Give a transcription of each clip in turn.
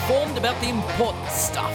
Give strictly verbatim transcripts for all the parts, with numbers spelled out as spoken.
informed about the important stuff.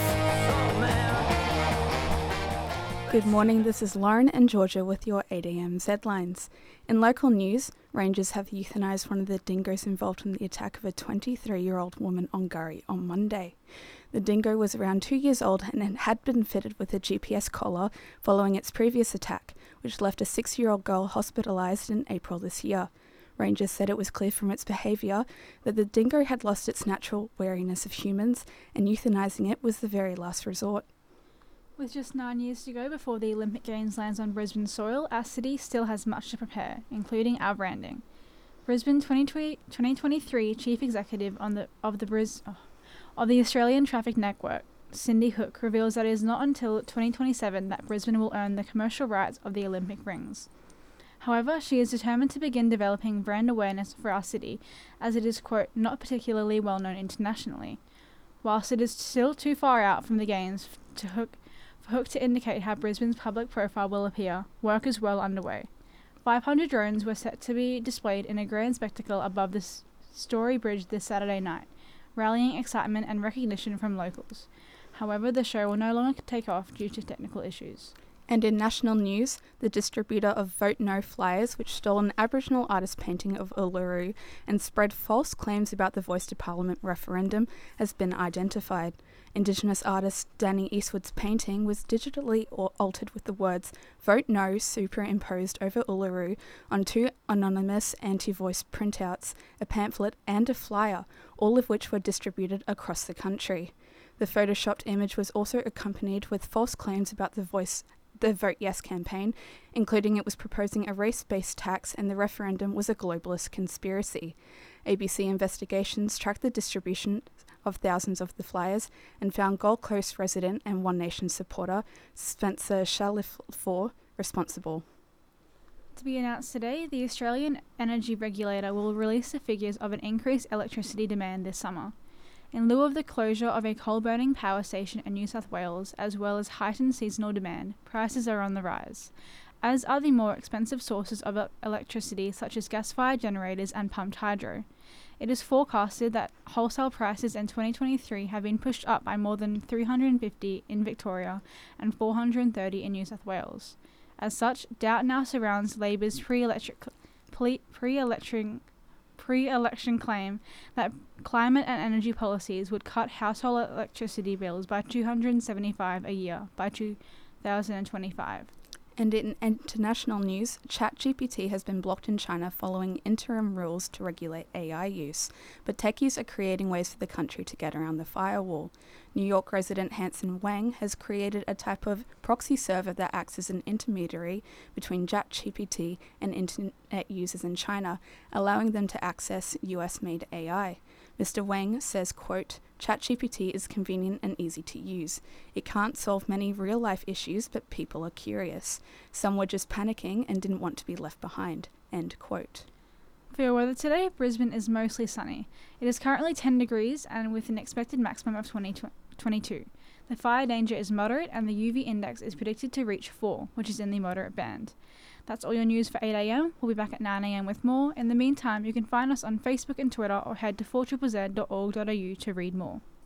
Good morning, this is Lauren and Georgia with your eight a.m. headlines. In local news, rangers have euthanised one of the dingoes involved in the attack of a twenty-three-year-old woman on Gurry on Monday. The dingo was around two years old and it had been fitted with a G P S collar following its previous attack, which left a six-year-old girl hospitalised in April this year. Rangers said it was clear from its behaviour that the dingo had lost its natural wariness of humans, and euthanising it was the very last resort. With just nine years to go before the Olympic Games lands on Brisbane soil, our city still has much to prepare, including our branding. Brisbane twenty twenty-three Chief Executive on the, of, the Bris, oh, of the Australian Traffic Network, Cindy Hook, reveals that it is not until twenty twenty-seven that Brisbane will earn the commercial rights of the Olympic rings. However, she is determined to begin developing brand awareness for our city, as it is, quote, not particularly well known internationally. Whilst it is still too far out from the Games to Hook For Hook to indicate how Brisbane's public profile will appear, work is well underway. five hundred drones were set to be displayed in a grand spectacle above the Story Bridge this Saturday night, rallying excitement and recognition from locals. However, the show will no longer take off due to technical issues. And in national news, the distributor of Vote No flyers, which stole an Aboriginal artist painting of Uluru and spread false claims about the Voice to Parliament referendum, has been identified. Indigenous artist Danny Eastwood's painting was digitally altered with the words Vote No superimposed over Uluru on two anonymous anti-voice printouts, a pamphlet and a flyer, all of which were distributed across the country. The photoshopped image was also accompanied with false claims about the Voice the Vote Yes campaign, including it was proposing a race-based tax and the referendum was a globalist conspiracy. A B C investigations tracked the distribution of thousands of the flyers and found Gold Coast resident and One Nation supporter Spencer Shalifor responsible. To be announced today, the Australian Energy Regulator will release the figures of an increased electricity demand this summer. In lieu of the closure of a coal-burning power station in New South Wales, as well as heightened seasonal demand, prices are on the rise, as are the more expensive sources of electricity such as gas-fired generators and pumped hydro. It is forecasted that wholesale prices in twenty twenty-three have been pushed up by more than three hundred fifty in Victoria and four hundred thirty in New South Wales. As such, doubt now surrounds Labor's pre-electric, pre-electric pre-election claim that climate and energy policies would cut household electricity bills by two hundred seventy-five dollars a year by two thousand twenty-five. And in international news, ChatGPT has been blocked in China following interim rules to regulate A I use, but techies are creating ways for the country to get around the firewall. New York resident Hanson Wang has created a type of proxy server that acts as an intermediary between ChatGPT and internet users in China, allowing them to access U S-made A I. Mister Wang says, quote, ChatGPT is convenient and easy to use. It can't solve many real-life issues, but people are curious. Some were just panicking and didn't want to be left behind, end quote. For your weather today, Brisbane is mostly sunny. It is currently ten degrees and with an expected maximum of twenty, twenty-two. The fire danger is moderate and the U V index is predicted to reach four, which is in the moderate band. That's all your news for eight a.m. We'll be back at nine a.m. with more. In the meantime, you can find us on Facebook and Twitter or head to four Z Z Z dot org dot a u to read more.